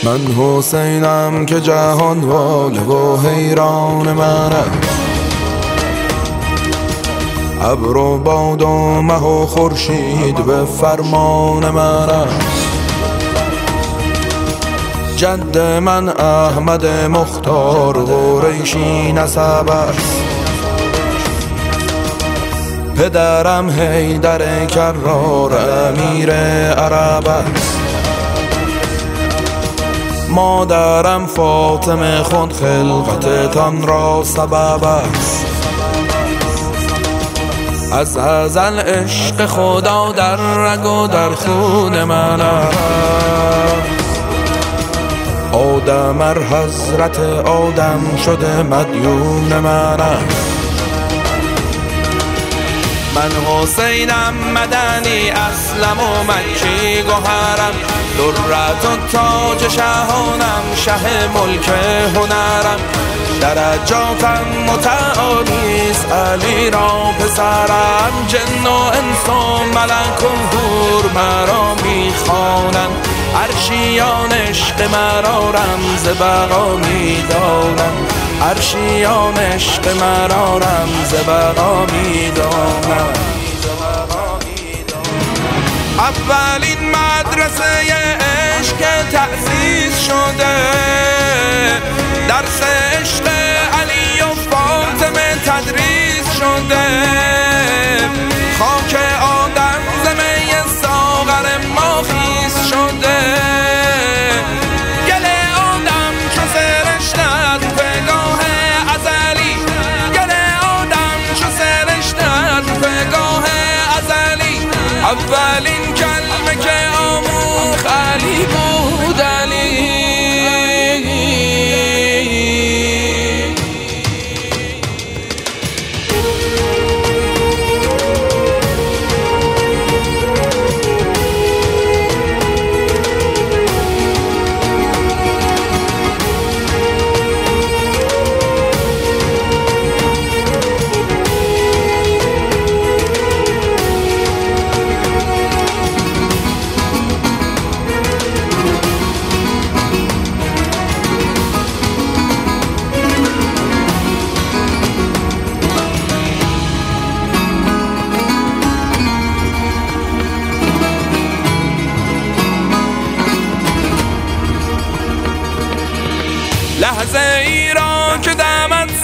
من حسینم که جهان واله و حیران من است. ابر و باد و مه و خورشید به فرمان من است. جد من احمد مختار و ریشی نسب است. پدرم حیدر کرار امیر عرب است. مادرم فاطمه خود خلقتتان را سبب است. از ازل عشق خدا در رگ و در خون من است. آدم ار حضرت آدم شده مدیون من است. من حسینم مدنی اسلم و مکی گوهرم. درت و تاج شهانم شه ملک هنرم. درجاتم متعالیست علی را پسرم. جن و انس و ملک و حور مرا میخوانند. عرشیان عشق مرا رمز بقا میدانند. عرشیان عشق مرا رمز بقا میدانند. اولین مدرسه عشق تأسیس شده. درس عشق علی و فاطمه تدریس شده. خاک آدم زمه ساغر ما خیس شده. گل آدم چو سرشته از پگاه ازلی. گل آدم چو سرشته از پگاه ازلی. اولین کلمه که آموخت علی بود علی. لحظه ای را که دمت